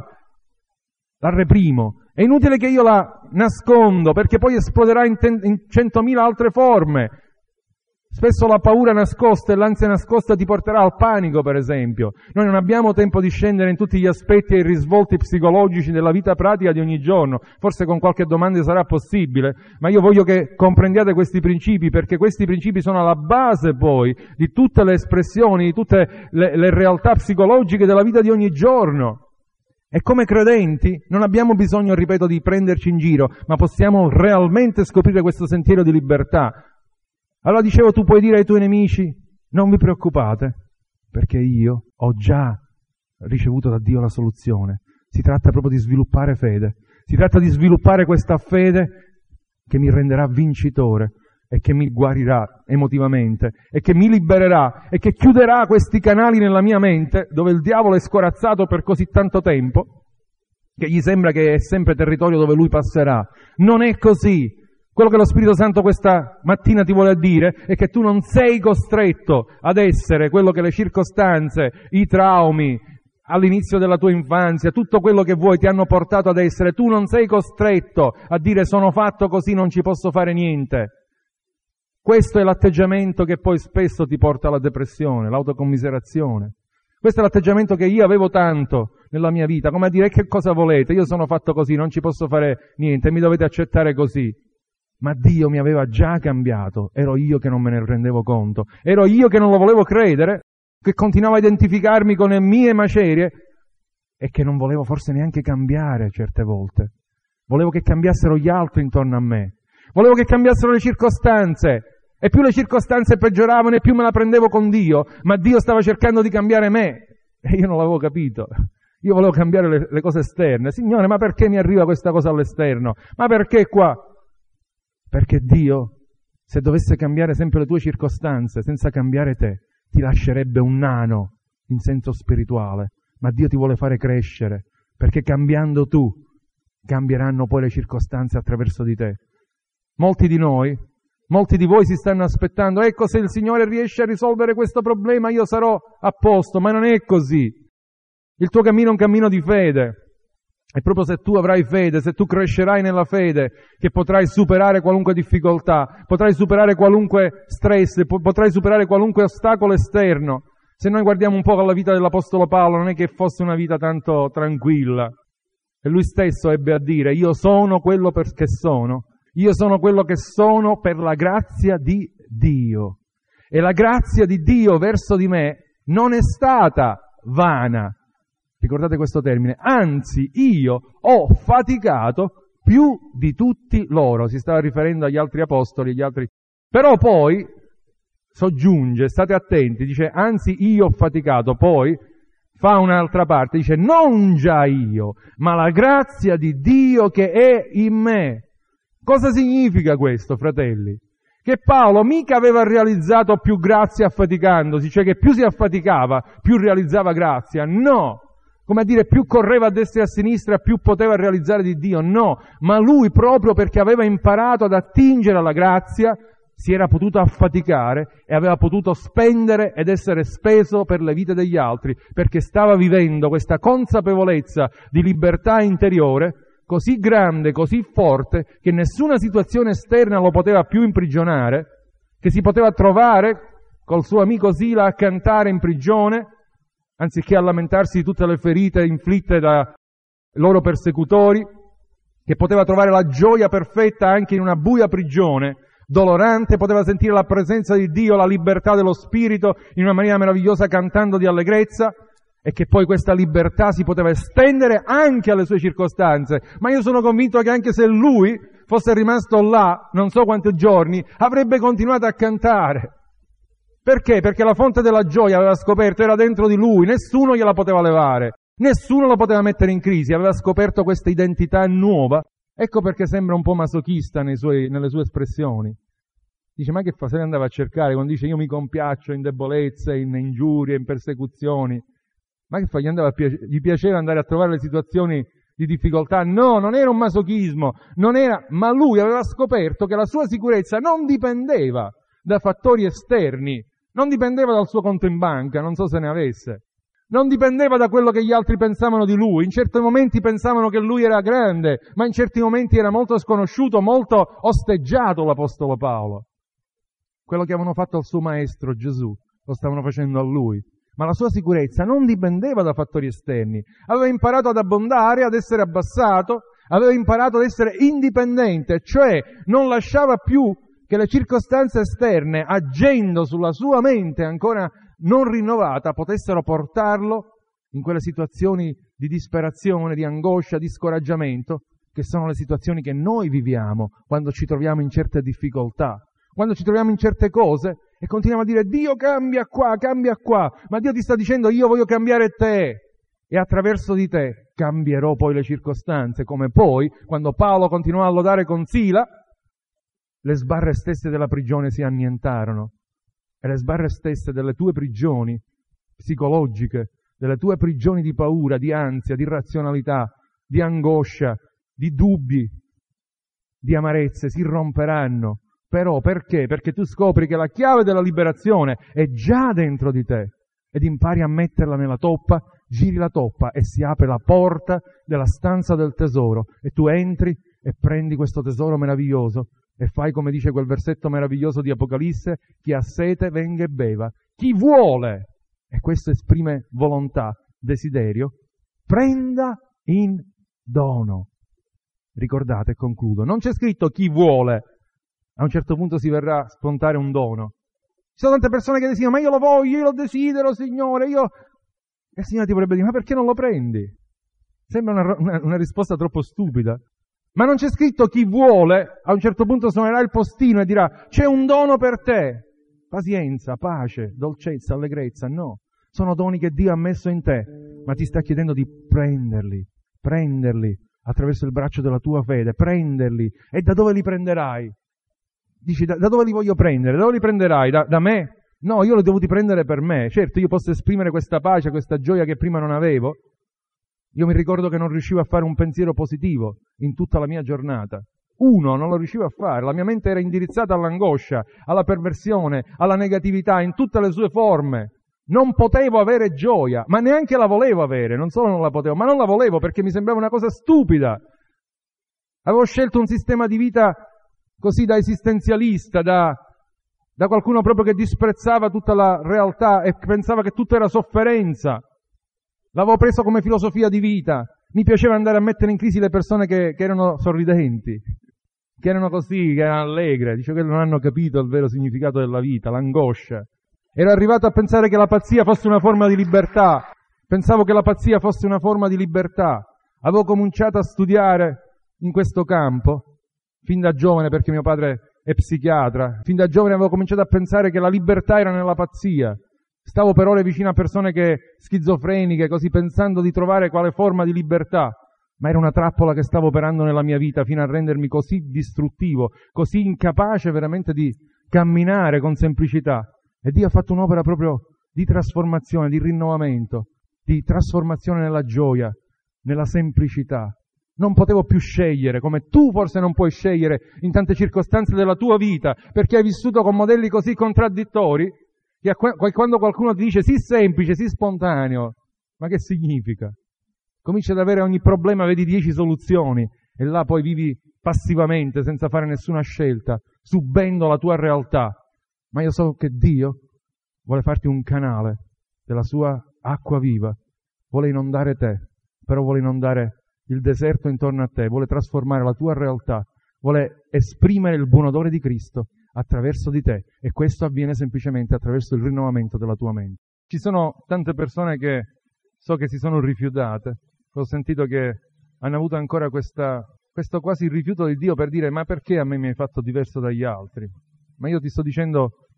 reprimo, è inutile che io la nascondo, perché poi esploderà in 100.000 altre forme. Spesso la paura nascosta e l'ansia nascosta ti porterà al panico, per esempio. Noi non abbiamo tempo di scendere in tutti gli aspetti e i risvolti psicologici della vita pratica di ogni giorno. Forse con qualche domanda sarà possibile, ma io voglio che comprendiate questi principi, perché questi principi sono alla base poi di tutte le espressioni, di tutte le realtà psicologiche della vita di ogni giorno. E come credenti non abbiamo bisogno, ripeto, di prenderci in giro, ma possiamo realmente scoprire questo sentiero di libertà. Allora dicevo, tu puoi dire ai tuoi nemici: non vi preoccupate, perché io ho già ricevuto da Dio la soluzione. Si tratta proprio di sviluppare fede. Si tratta di sviluppare questa fede che mi renderà vincitore e che mi guarirà emotivamente e che mi libererà e che chiuderà questi canali nella mia mente dove il diavolo è scorazzato per così tanto tempo che gli sembra che è sempre territorio dove lui passerà. Non è così. Quello che lo Spirito Santo questa mattina ti vuole dire è che tu non sei costretto ad essere quello che le circostanze, i traumi, all'inizio della tua infanzia, tutto quello che vuoi ti hanno portato ad essere. Tu non sei costretto a dire: sono fatto così, non ci posso fare niente. Questo è l'atteggiamento che poi spesso ti porta alla depressione, l'autocommiserazione. Questo è l'atteggiamento che io avevo tanto nella mia vita, come a dire: che cosa volete? Io sono fatto così, non ci posso fare niente, mi dovete accettare così. Ma Dio mi aveva già cambiato, ero io che non me ne rendevo conto, ero io che non lo volevo credere, che continuavo a identificarmi con le mie macerie e che non volevo forse neanche cambiare certe volte. Volevo che cambiassero gli altri intorno a me, volevo che cambiassero le circostanze, e più le circostanze peggioravano e più me la prendevo con Dio, ma Dio stava cercando di cambiare me e io non l'avevo capito. Io volevo cambiare le cose esterne. Signore, ma perché mi arriva questa cosa all'esterno? Ma perché qua? Perché Dio, se dovesse cambiare sempre le tue circostanze senza cambiare te, ti lascerebbe un nano in senso spirituale. Ma Dio ti vuole fare crescere, perché cambiando tu, cambieranno poi le circostanze attraverso di te. Molti di voi si stanno aspettando: ecco, se il Signore riesce a risolvere questo problema io sarò a posto, ma non è così. Il tuo cammino è un cammino di fede. E proprio se tu avrai fede, se tu crescerai nella fede, che potrai superare qualunque difficoltà, potrai superare qualunque stress, potrai superare qualunque ostacolo esterno. Se noi guardiamo un po' alla vita dell'Apostolo Paolo, non è che fosse una vita tanto tranquilla. E lui stesso ebbe a dire: io sono quello perché sono, io sono quello che sono per la grazia di Dio. E la grazia di Dio verso di me non è stata vana. Ricordate questo termine, anzi io ho faticato più di tutti loro. Si stava riferendo agli altri apostoli, agli altri. Però poi soggiunge, state attenti, dice anzi io ho faticato, poi fa un'altra parte, dice non già io, ma la grazia di Dio che è in me. Cosa significa questo, fratelli? Che Paolo mica aveva realizzato più grazia affaticandosi, cioè che più si affaticava, più realizzava grazia. No! Come a dire, più correva a destra e a sinistra, più poteva realizzare di Dio. No! Ma lui, proprio perché aveva imparato ad attingere alla grazia, si era potuto affaticare e aveva potuto spendere ed essere speso per le vite degli altri, perché stava vivendo questa consapevolezza di libertà interiore così grande, così forte, che nessuna situazione esterna lo poteva più imprigionare, che si poteva trovare col suo amico Sila a cantare in prigione, anziché a lamentarsi di tutte le ferite inflitte dai loro persecutori, che poteva trovare la gioia perfetta anche in una buia prigione, dolorante, poteva sentire la presenza di Dio, la libertà dello Spirito in una maniera meravigliosa cantando di allegrezza, e che poi questa libertà si poteva estendere anche alle sue circostanze. Ma io sono convinto che anche se lui fosse rimasto là, non so quanti giorni, avrebbe continuato a cantare. Perché? Perché la fonte della gioia, aveva scoperto, era dentro di lui, nessuno gliela poteva levare, nessuno la poteva mettere in crisi, aveva scoperto questa identità nuova. Ecco perché sembra un po' masochista nelle sue espressioni. Dice, ma che fa? Se ne andava a cercare, quando dice io mi compiaccio in debolezze, in ingiurie, in persecuzioni. Ma che fa? Gli piaceva andare a trovare le situazioni di difficoltà? No, non era un masochismo, ma lui aveva scoperto che la sua sicurezza non dipendeva da fattori esterni, non dipendeva dal suo conto in banca, non so se ne avesse, non dipendeva da quello che gli altri pensavano di lui. In certi momenti pensavano che lui era grande, ma in certi momenti era molto sconosciuto, molto osteggiato l'Apostolo Paolo. Quello che avevano fatto al suo maestro Gesù, lo stavano facendo a lui. Ma la sua sicurezza non dipendeva da fattori esterni. Aveva imparato ad abbondare, ad essere abbassato, aveva imparato ad essere indipendente, cioè non lasciava più che le circostanze esterne, agendo sulla sua mente ancora non rinnovata, potessero portarlo in quelle situazioni di disperazione, di angoscia, di scoraggiamento, che sono le situazioni che noi viviamo quando ci troviamo in certe difficoltà, quando ci troviamo in certe cose e continuiamo a dire Dio cambia qua, ma Dio ti sta dicendo io voglio cambiare te e attraverso di te cambierò poi le circostanze, come poi quando Paolo continuò a lodare con Sila, le sbarre stesse della prigione si annientarono e le sbarre stesse delle tue prigioni psicologiche, delle tue prigioni di paura, di ansia, di irrazionalità, di angoscia, di dubbi, di amarezze si romperanno. Però perché? Perché tu scopri che la chiave della liberazione è già dentro di te ed impari a metterla nella toppa, giri la toppa e si apre la porta della stanza del tesoro e tu entri e prendi questo tesoro meraviglioso e fai come dice quel versetto meraviglioso di Apocalisse, chi ha sete venga e beva, chi vuole, e questo esprime volontà, desiderio, prenda in dono. Ricordate, e concludo, non c'è scritto chi vuole, a un certo punto si verrà a scontare un dono. Ci sono tante persone che dicono, ma io lo voglio, io lo desidero, Signore, E il Signore ti vorrebbe dire, ma perché non lo prendi? Sembra una risposta troppo stupida. Ma non c'è scritto chi vuole, a un certo punto suonerà il postino e dirà, c'è un dono per te. Pazienza, pace, dolcezza, allegrezza, no. Sono doni che Dio ha messo in te, ma ti sta chiedendo di prenderli attraverso il braccio della tua fede, prenderli. E da dove li prenderai? Dici, da dove li voglio prendere? Da dove li prenderai? Da me? No, io li ho dovuti prendere per me. Certo, io posso esprimere questa pace, questa gioia che prima non avevo. Io mi ricordo che non riuscivo a fare un pensiero positivo in tutta la mia giornata. Non lo riuscivo a fare. La mia mente era indirizzata all'angoscia, alla perversione, alla negatività, in tutte le sue forme. Non potevo avere gioia, ma neanche la volevo avere. Non solo non la potevo, ma non la volevo perché mi sembrava una cosa stupida. Avevo scelto un sistema di vita così da esistenzialista, da qualcuno proprio che disprezzava tutta la realtà e pensava che tutto era sofferenza. L'avevo preso come filosofia di vita. Mi piaceva andare a mettere in crisi le persone che erano sorridenti, che erano così, che erano allegre. Dicevo che non hanno capito il vero significato della vita, l'angoscia. Ero arrivato a pensare che la pazzia fosse una forma di libertà. Pensavo che la pazzia fosse una forma di libertà. Avevo cominciato a studiare in questo campo fin da giovane, perché mio padre è psichiatra. Fin da giovane avevo cominciato a pensare che la libertà era nella pazzia. Stavo per ore vicino a persone schizofreniche, così pensando di trovare quale forma di libertà. Ma era una trappola che stavo operando nella mia vita fino a rendermi così distruttivo, così incapace veramente di camminare con semplicità. E Dio ha fatto un'opera proprio di trasformazione, di rinnovamento, di trasformazione nella gioia, nella semplicità. Non potevo più scegliere, come tu forse non puoi scegliere in tante circostanze della tua vita, perché hai vissuto con modelli così contraddittori, che quando qualcuno ti dice sii semplice, sii spontaneo, ma che significa? Cominci ad avere ogni problema, vedi 10 soluzioni, e là poi vivi passivamente, senza fare nessuna scelta, subendo la tua realtà. Ma io so che Dio vuole farti un canale della sua acqua viva, vuole inondare te, però vuole inondare il deserto intorno a te, vuole trasformare la tua realtà, vuole esprimere il buon odore di Cristo attraverso di te, e questo avviene semplicemente attraverso il rinnovamento della tua mente. Ci sono tante persone che so che si sono rifiutate, ho sentito che hanno avuto ancora questo quasi rifiuto di Dio per dire ma perché a me mi hai fatto diverso dagli altri? Ma io ti sto dicendo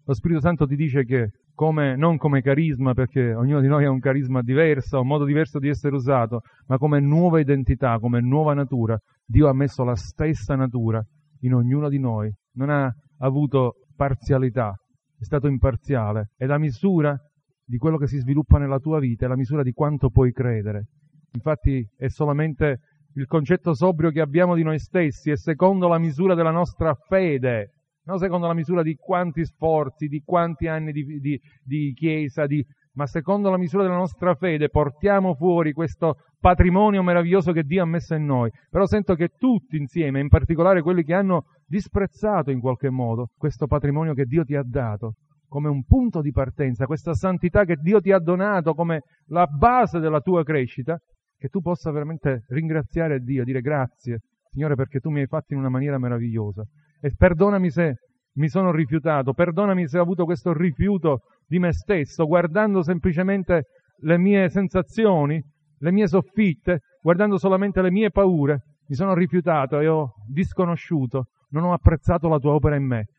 lo Spirito Santo ti dice che non come carisma, perché ognuno di noi ha un carisma diverso, un modo diverso di essere usato, ma come nuova identità, come nuova natura. Dio ha messo la stessa natura in ognuno di noi, non ha avuto parzialità, è stato imparziale. E la misura di quello che si sviluppa nella tua vita è la misura di quanto puoi credere. Infatti è solamente il concetto sobrio che abbiamo di noi stessi, è secondo la misura della nostra fede, non secondo la misura di quanti sforzi, di quanti anni di chiesa, ma secondo la misura della nostra fede portiamo fuori questo patrimonio meraviglioso che Dio ha messo in noi. Però sento che tutti insieme, in particolare quelli che hanno disprezzato in qualche modo questo patrimonio che Dio ti ha dato, come un punto di partenza, questa santità che Dio ti ha donato come la base della tua crescita, che tu possa veramente ringraziare Dio, dire grazie, Signore, perché tu mi hai fatto in una maniera meravigliosa. E perdonami se mi sono rifiutato, perdonami se ho avuto questo rifiuto di me stesso, guardando semplicemente le mie sensazioni, le mie soffitte, guardando solamente le mie paure, mi sono rifiutato e ho disconosciuto, non ho apprezzato la tua opera in me.